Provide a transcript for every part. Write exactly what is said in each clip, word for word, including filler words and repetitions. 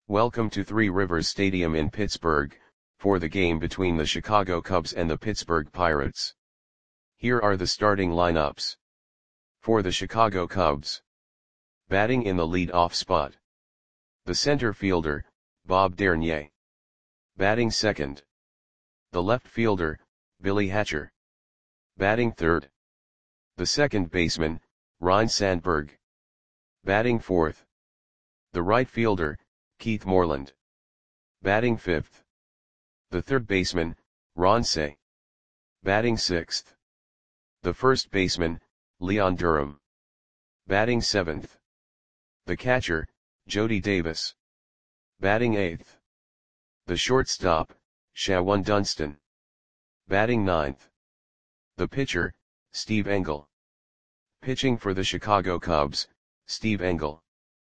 Welcome to Three Rivers Stadium in Pittsburgh, for the game between the Chicago Cubs and the Pittsburgh Pirates. Here are the starting lineups. For the Chicago Cubs. Batting in the lead-off spot. The center fielder, Bob Dernier. Batting second. The left fielder, Billy Hatcher. Batting third. The second baseman, Ryne Sandberg. Batting fourth. The right fielder, Keith Moreland. Batting fifth. The third baseman, Ron Cey. Batting sixth. The first baseman, Leon Durham. Batting seventh. The catcher, Jody Davis. Batting eighth. The shortstop, Shawon Dunston. Batting ninth. The pitcher, Steve Engel. Pitching for the Chicago Cubs, Steve Engel.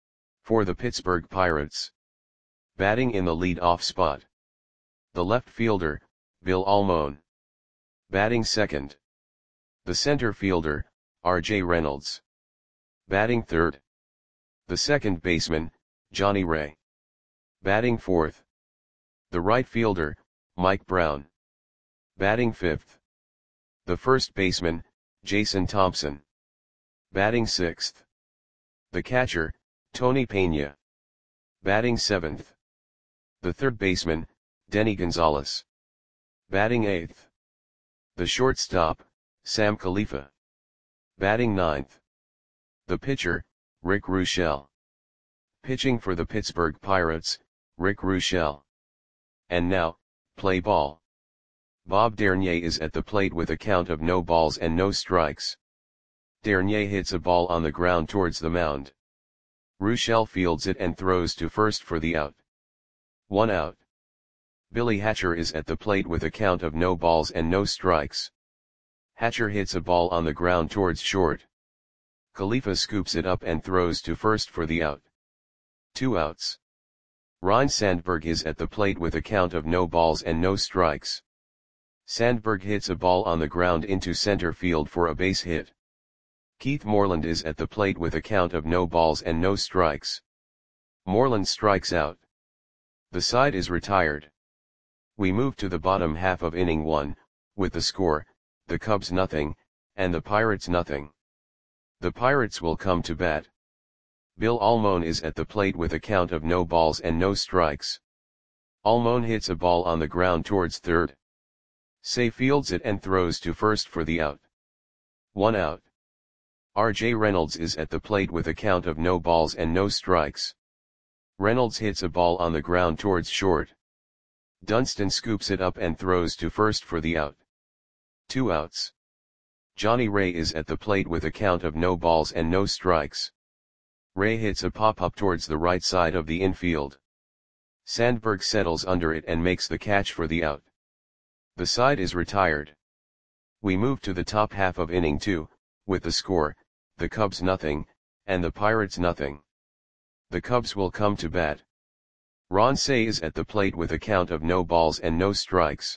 For the Pittsburgh Pirates. Batting in the lead-off spot. The left fielder, Bill Almon. Batting second. The center fielder, R J Reynolds. Batting third. The second baseman, Johnny Ray. Batting fourth. The right fielder, Mike Brown. Batting fifth. The first baseman, Jason Thompson. Batting sixth. The catcher, Tony Pena. Batting seventh. The third baseman, Denny Gonzalez. Batting eighth. The shortstop, Sam Khalifa. Batting ninth. The pitcher, Rick Ruschel. Pitching for the Pittsburgh Pirates, Rick Ruschel. And now, play ball. Bob Dernier is at the plate with a count of no balls and no strikes. Dernier hits a ball on the ground towards the mound. Ruschel fields it and throws to first for the out. One out. Billy Hatcher is at the plate with a count of no balls and no strikes. Hatcher hits a ball on the ground towards short. Khalifa scoops it up and throws to first for the out. Two outs. Ryne Sandberg is at the plate with a count of no balls and no strikes. Sandberg hits a ball on the ground into center field for a base hit. Keith Moreland is at the plate with a count of no balls and no strikes. Moreland strikes out. The side is retired. We move to the bottom half of inning one, with the score, the Cubs nothing, and the Pirates nothing. The Pirates will come to bat. Bill Almon is at the plate with a count of no balls and no strikes. Almon hits a ball on the ground towards third. Cey fields it and throws to first for the out. One out. R J Reynolds is at the plate with a count of no balls and no strikes. Reynolds hits a ball on the ground towards short. Dunston scoops it up and throws to first for the out. Two outs. Johnny Ray is at the plate with a count of no balls and no strikes. Ray hits a pop-up towards the right side of the infield. Sandberg settles under it and makes the catch for the out. The side is retired. We move to the top half of inning two, with the score, the Cubs nothing, and the Pirates nothing. The Cubs will come to bat. Ron Cey is at the plate with a count of no balls and no strikes.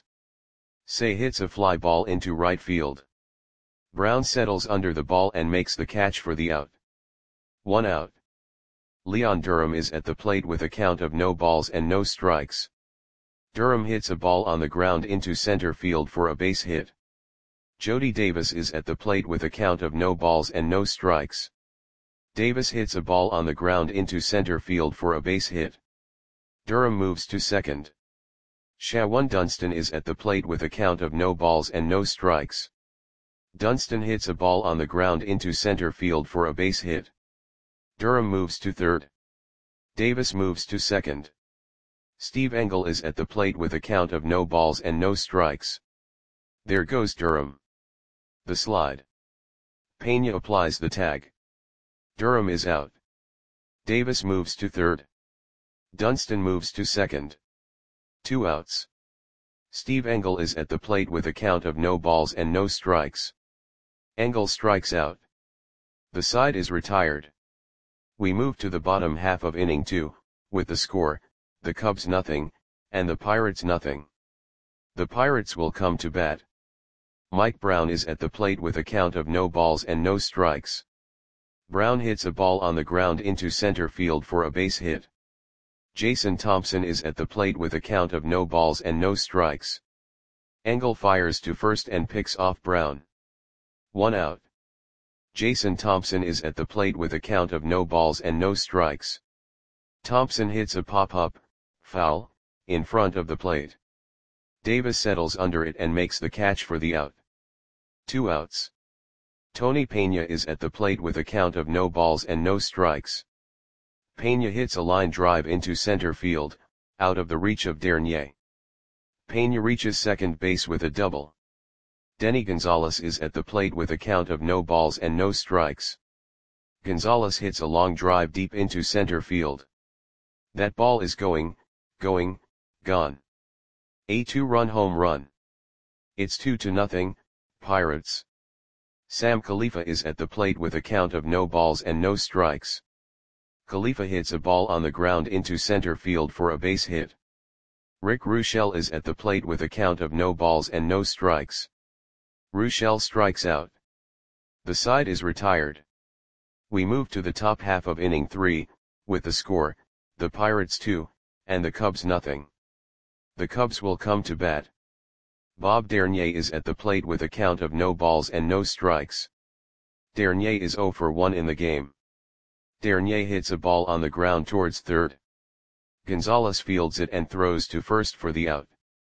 Cey hits a fly ball into right field. Brown settles under the ball and makes the catch for the out. One out. Leon Durham is at the plate with a count of no balls and no strikes. Durham hits a ball on the ground into center field for a base hit. Jody Davis is at the plate with a count of no balls and no strikes. Davis hits a ball on the ground into center field for a base hit. Durham moves to second. Shawon Dunston is at the plate with a count of no balls and no strikes. Dunston hits a ball on the ground into center field for a base hit. Durham moves to third. Davis moves to second. Steve Engel is at the plate with a count of no balls and no strikes. There goes Durham. The slide. Pena applies the tag. Durham is out. Davis moves to third. Dunston moves to second. Two outs. Steve Engel is at the plate with a count of no balls and no strikes. Engel strikes out. The side is retired. We move to the bottom half of inning two, with the score, the Cubs nothing, and the Pirates nothing. The Pirates will come to bat. Mike Brown is at the plate with a count of no balls and no strikes. Brown hits a ball on the ground into center field for a base hit. Jason Thompson is at the plate with a count of no balls and no strikes. Engel fires to first and picks off Brown. One out. Jason Thompson is at the plate with a count of no balls and no strikes. Thompson hits a pop-up, foul, in front of the plate. Davis settles under it and makes the catch for the out. Two outs. Tony Peña is at the plate with a count of no balls and no strikes. Peña hits a line drive into center field, out of the reach of Dernier. Peña reaches second base with a double. Denny Gonzalez is at the plate with a count of no balls and no strikes. Gonzalez hits a long drive deep into center field. That ball is going, going, gone. A two-run home run. It's two to nothing, Pirates. Sam Khalifa is at the plate with a count of no balls and no strikes. Khalifa hits a ball on the ground into center field for a base hit. Rick Ruschel is at the plate with a count of no balls and no strikes. Ruschel strikes out. The side is retired. We move to the top half of inning three, with the score, the Pirates two, and the Cubs nothing. The Cubs will come to bat. Bob Dernier is at the plate with a count of no balls and no strikes. Dernier is oh for one in the game. Dernier hits a ball on the ground towards third. Gonzalez fields it and throws to first for the out.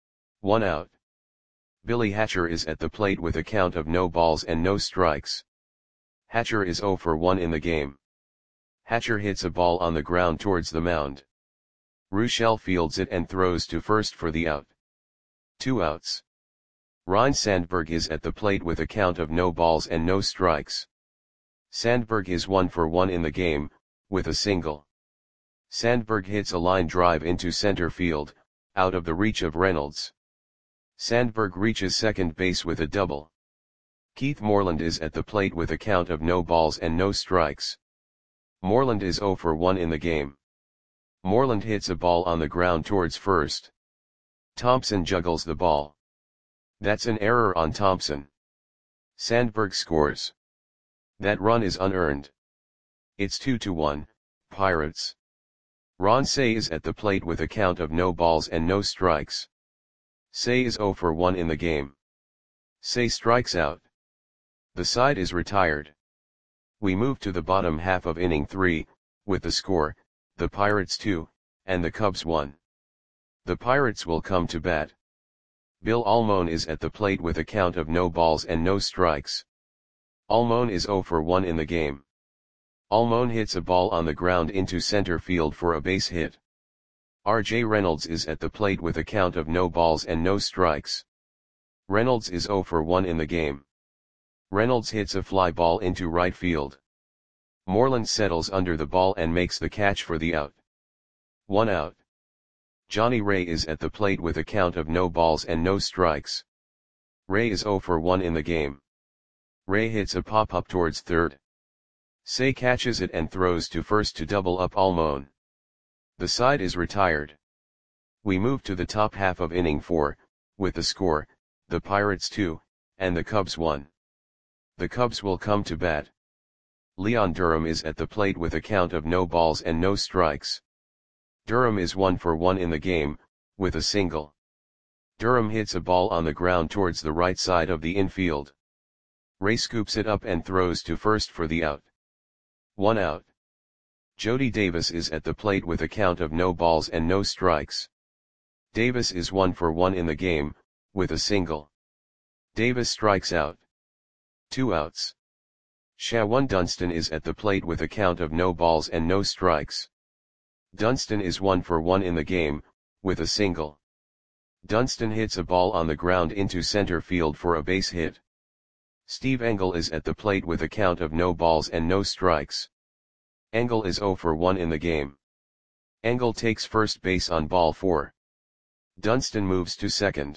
One out. Billy Hatcher is at the plate with a count of no balls and no strikes. Hatcher is oh for one in the game. Hatcher hits a ball on the ground towards the mound. Ruschel fields it and throws to first for the out. Two outs. Ryne Sandberg is at the plate with a count of no balls and no strikes. Sandberg is one for one in the game, with a single. Sandberg hits a line drive into center field, out of the reach of Reynolds. Sandberg reaches second base with a double. Keith Moreland is at the plate with a count of no balls and no strikes. Moreland is oh for one in the game. Moreland hits a ball on the ground towards first. Thompson juggles the ball. That's an error on Thompson. Sandberg scores. That run is unearned. It's two to one, Pirates. Ron Cey is at the plate with a count of no balls and no strikes. Cey is oh for one in the game. Cey strikes out. The side is retired. We move to the bottom half of inning three, with the score, the Pirates two, and the Cubs one. The Pirates will come to bat. Bill Almon is at the plate with a count of no balls and no strikes. Almon is oh for one in the game. Almon hits a ball on the ground into center field for a base hit. R J Reynolds is at the plate with a count of no balls and no strikes. Reynolds is oh for one in the game. Reynolds hits a fly ball into right field. Moreland settles under the ball and makes the catch for the out. One out. Johnny Ray is at the plate with a count of no balls and no strikes. Ray is oh for one in the game. Ray hits a pop-up towards third. Cey catches it and throws to first to double up Almon. The side is retired. We move to the top half of inning four, with the score, the Pirates two, and the Cubs one. The Cubs will come to bat. Leon Durham is at the plate with a count of no balls and no strikes. Durham is one for one in the game, with a single. Durham hits a ball on the ground towards the right side of the infield. Ray scoops it up and throws to first for the out. One out. Jody Davis is at the plate with a count of no balls and no strikes. Davis is one for one in the game, with a single. Davis strikes out. Two outs. Shawan Dunston is at the plate with a count of no balls and no strikes. Dunston is one for one in the game, with a single. Dunston hits a ball on the ground into center field for a base hit. Steve Engel is at the plate with a count of no balls and no strikes. Engel is oh for one in the game. Engel takes first base on ball four. Dunston moves to second.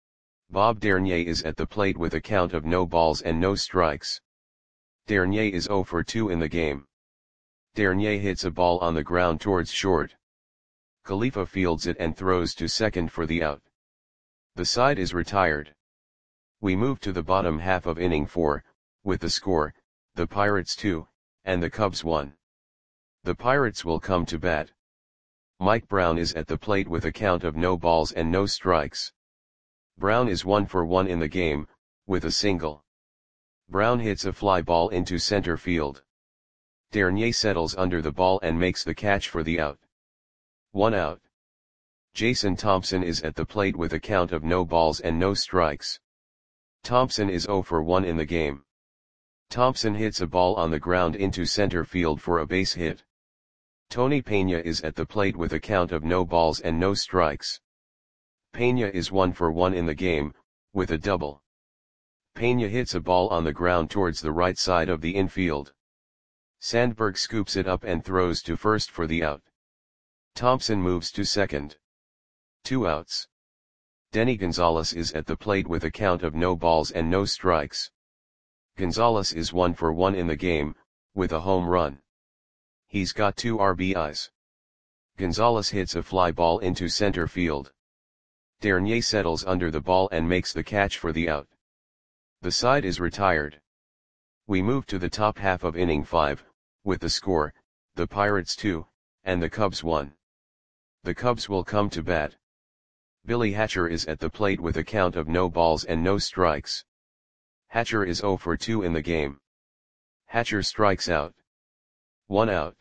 Bob Dernier is at the plate with a count of no balls and no strikes. Dernier is oh for two in the game. Dernier hits a ball on the ground towards short. Khalifa fields it and throws to second for the out. The side is retired. We move to the bottom half of inning four, with the score, the Pirates two, and the Cubs one. The Pirates will come to bat. Mike Brown is at the plate with a count of no balls and no strikes. Brown is one for one in the game, with a single. Brown hits a fly ball into center field. Dernier settles under the ball and makes the catch for the out. One out. Jason Thompson is at the plate with a count of no balls and no strikes. Thompson is zero for one in the game. Thompson hits a ball on the ground into center field for a base hit. Tony Pena is at the plate with a count of no balls and no strikes. Pena is one for one in the game, with a double. Pena hits a ball on the ground towards the right side of the infield. Sandberg scoops it up and throws to first for the out. Thompson moves to second. Two outs. Denny Gonzalez is at the plate with a count of no balls and no strikes. Gonzalez is one for one in the game, with a home run. He's got two R B Is. Gonzalez hits a fly ball into center field. Dernier settles under the ball and makes the catch for the out. The side is retired. We move to the top half of inning five, with the score, the Pirates two, and the Cubs one. The Cubs will come to bat. Billy Hatcher is at the plate with a count of no balls and no strikes. Hatcher is zero for two in the game. Hatcher strikes out. One out.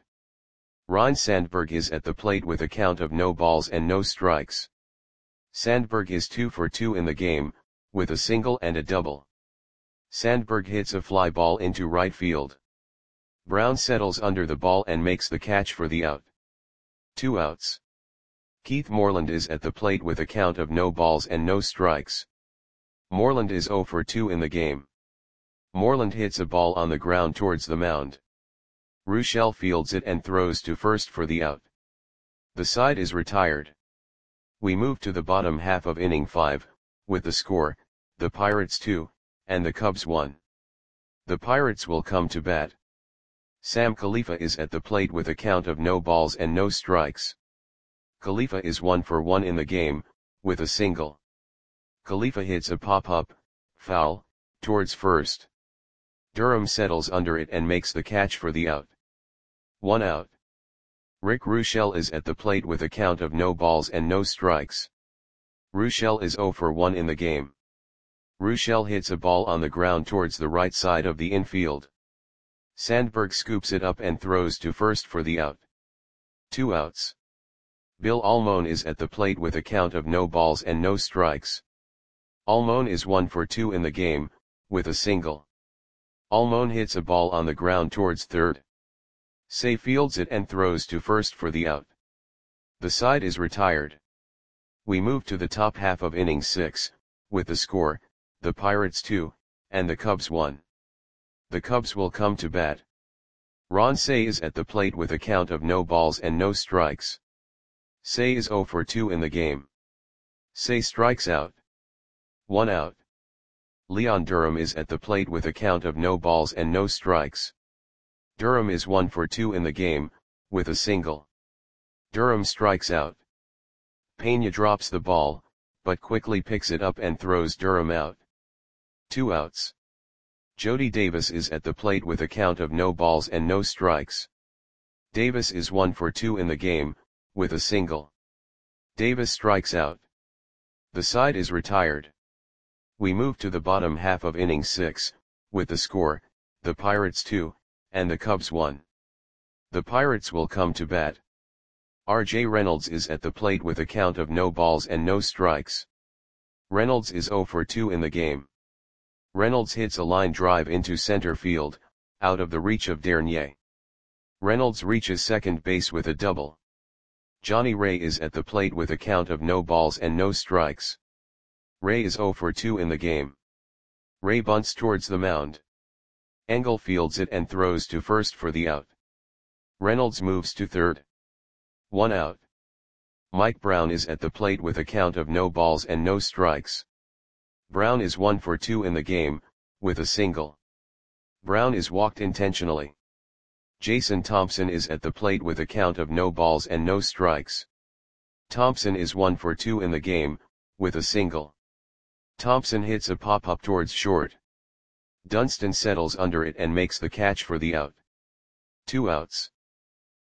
Ryne Sandberg is at the plate with a count of no balls and no strikes. Sandberg is two for two in the game, with a single and a double. Sandberg hits a fly ball into right field. Brown settles under the ball and makes the catch for the out. Two outs. Keith Moreland is at the plate with a count of no balls and no strikes. Moreland is zero for two in the game. Moreland hits a ball on the ground towards the mound. Ruschel fields it and throws to first for the out. The side is retired. We move to the bottom half of inning five, with the score, the Pirates two, and the Cubs one. The Pirates will come to bat. Sam Khalifa is at the plate with a count of no balls and no strikes. Khalifa is one for one in the game, with a single. Khalifa hits a pop-up, foul, towards first. Durham settles under it and makes the catch for the out. One out. Rick Ruschel is at the plate with a count of no balls and no strikes. Ruschel is zero for one in the game. Ruschel hits a ball on the ground towards the right side of the infield. Sandberg scoops it up and throws to first for the out. Two outs. Bill Almon is at the plate with a count of no balls and no strikes. Almon is one for two in the game, with a single. Almon hits a ball on the ground towards third. Say fields it and throws to first for the out. The side is retired. We move to the top half of inning six, with the score, the Pirates two, and the Cubs one. The Cubs will come to bat. Ron Cey is at the plate with a count of no balls and no strikes. Cey is zero for two in the game. Cey strikes out. One out. Leon Durham is at the plate with a count of no balls and no strikes. Durham is one for two in the game, with a single. Durham strikes out. Pena drops the ball, but quickly picks it up and throws Durham out. Two outs. Jody Davis is at the plate with a count of no balls and no strikes. Davis is one for two in the game, with a single. Davis strikes out. The side is retired. We move to the bottom half of inning six, with the score, the Pirates two, and the Cubs one. The Pirates will come to bat. R J Reynolds is at the plate with a count of no balls and no strikes. Reynolds is zero for two in the game. Reynolds hits a line drive into center field, out of the reach of Dernier. Reynolds reaches second base with a double. Johnny Ray is at the plate with a count of no balls and no strikes. Ray is zero for two in the game. Ray bunts towards the mound. Engel fields it and throws to first for the out. Reynolds moves to third. One out. Mike Brown is at the plate with a count of no balls and no strikes. Brown is one for two in the game, with a single. Brown is walked intentionally. Jason Thompson is at the plate with a count of no balls and no strikes. Thompson is one for two in the game, with a single. Thompson hits a pop-up towards short. Dunston settles under it and makes the catch for the out. Two outs.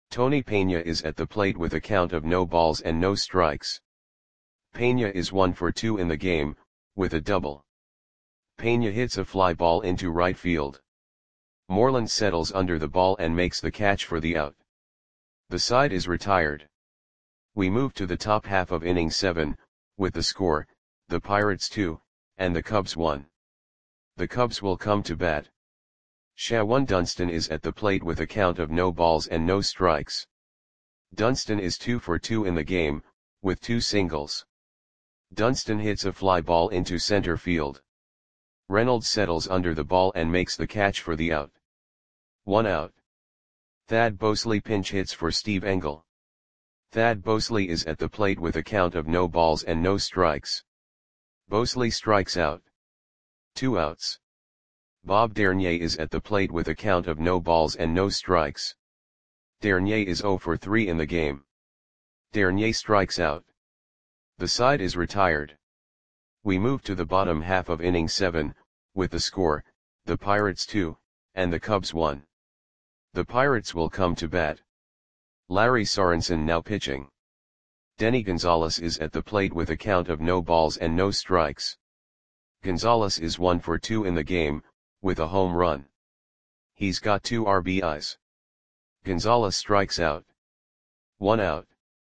Tony Peña is at the plate with a count of no balls and no strikes. Peña is one for two in the game, with a double. Peña hits a fly ball into right field. Moreland settles under the ball and makes the catch for the out. The side is retired. We move to the top half of inning seven, with the score, the Pirates two, and the Cubs one. The Cubs will come to bat. Shawan Dunston is at the plate with a count of no balls and no strikes. Dunston is two for two in the game, with two singles. Dunston hits a fly ball into center field. Reynolds settles under the ball and makes the catch for the out. One out. Thad Bosley pinch hits for Steve Engel. Thad Bosley is at the plate with a count of no balls and no strikes. Bosley strikes out. Two outs. Bob Dernier is at the plate with a count of no balls and no strikes. Dernier is zero for three in the game. Dernier strikes out. The side is retired. We move to the bottom half of inning seven, with the score, the Pirates two, and the Cubs one. The Pirates will come to bat. Larry Sorensen now pitching. Denny Gonzalez is at the plate with a count of no balls and no strikes. Gonzalez is one for two in the game, with a home run. He's got two R B Is. Gonzalez strikes out. One out.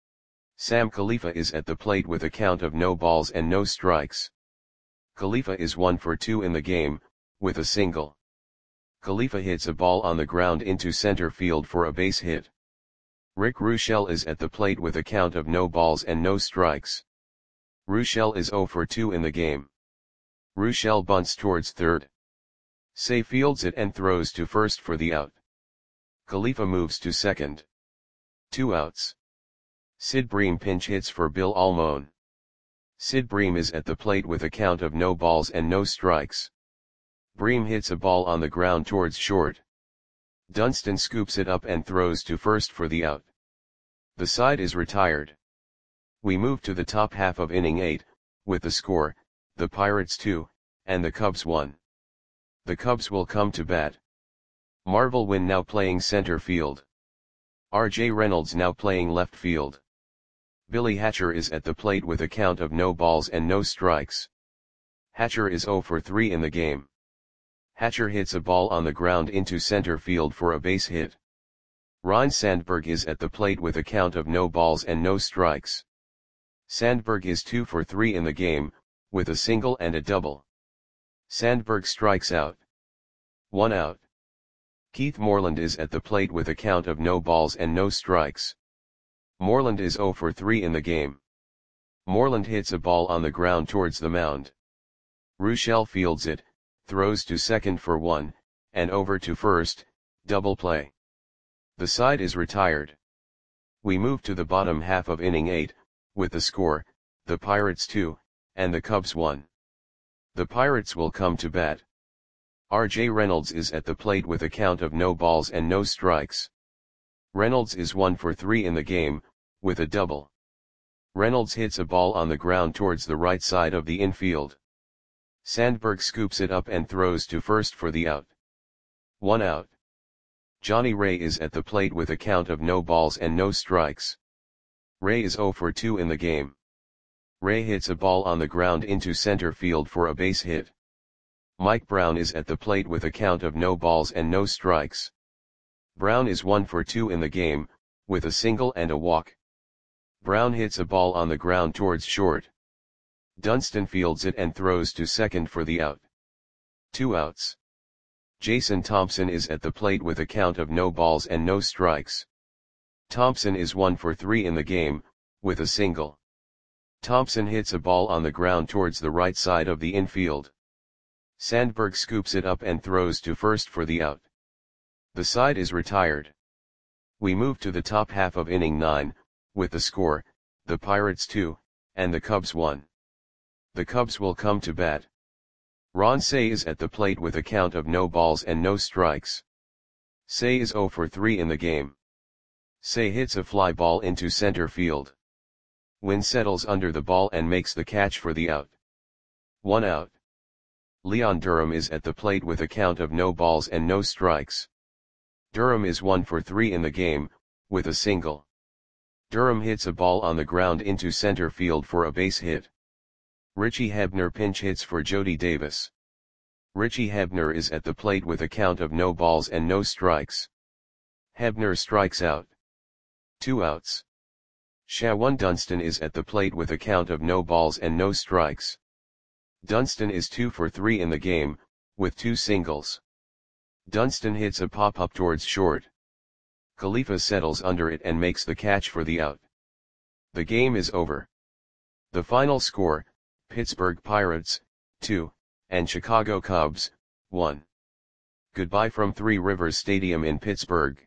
Sam Khalifa is at the plate with a count of no balls and no strikes. Khalifa is one for two in the game, with a single. Khalifa hits a ball on the ground into center field for a base hit. Rick Ruschel is at the plate with a count of no balls and no strikes. Ruschel is zero for two in the game. Ruschel bunts towards third. Say fields it and throws to first for the out. Khalifa moves to second. Two outs. Sid Bream pinch hits for Bill Almon. Sid Bream is at the plate with a count of no balls and no strikes. Bream hits a ball on the ground towards short. Dunston scoops it up and throws to first for the out. The side is retired. We move to the top half of inning eight, with the score, the Pirates two, and the Cubs one. The Cubs will come to bat. Marvel Wynn now playing center field. R J Reynolds now playing left field. Billy Hatcher is at the plate with a count of no balls and no strikes. Hatcher is zero for three in the game. Hatcher hits a ball on the ground into center field for a base hit. Ryne Sandberg is at the plate with a count of no balls and no strikes. Sandberg is two for three in the game, with a single and a double. Sandberg strikes out. One out. Keith Moreland is at the plate with a count of no balls and no strikes. Moreland is zero for three in the game. Moreland hits a ball on the ground towards the mound. Ruschel fields it, throws to second for one, and over to first, double play. The side is retired. We move to the bottom half of inning eight, with the score, the Pirates two, and the Cubs one. The Pirates will come to bat. R J Reynolds is at the plate with a count of no balls and no strikes. Reynolds is one for three in the game, with a double. Reynolds hits a ball on the ground towards the right side of the infield. Sandberg scoops it up and throws to first for the out. One out. Johnny Ray is at the plate with a count of no balls and no strikes. Ray is zero for two in the game. Ray hits a ball on the ground into center field for a base hit. Mike Brown is at the plate with a count of no balls and no strikes. Brown is one for two in the game, with a single and a walk. Brown hits a ball on the ground towards short. Dunston fields it and throws to second for the out. Two outs. Jason Thompson is at the plate with a count of no balls and no strikes. Thompson is one for three in the game, with a single. Thompson hits a ball on the ground towards the right side of the infield. Sandberg scoops it up and throws to first for the out. The side is retired. We move to the top half of inning nine, with the score, the Pirates two, and the Cubs one. The Cubs will come to bat. Ron Cey is at the plate with a count of no balls and no strikes. Cey is zero for three in the game. Cey hits a fly ball into center field. Wynn settles under the ball and makes the catch for the out. One out. Leon Durham is at the plate with a count of no balls and no strikes. Durham is one for three in the game, with a single. Durham hits a ball on the ground into center field for a base hit. Richie Hebner pinch hits for Jody Davis. Richie Hebner is at the plate with a count of no balls and no strikes. Hebner strikes out. Two outs. Shawan Dunston is at the plate with a count of no balls and no strikes. Dunston is two for three in the game, with two singles. Dunston hits a pop-up towards short. Khalifa settles under it and makes the catch for the out. The game is over. The final score, Pittsburgh Pirates, two, and Chicago Cubs, one. Goodbye from Three Rivers Stadium in Pittsburgh.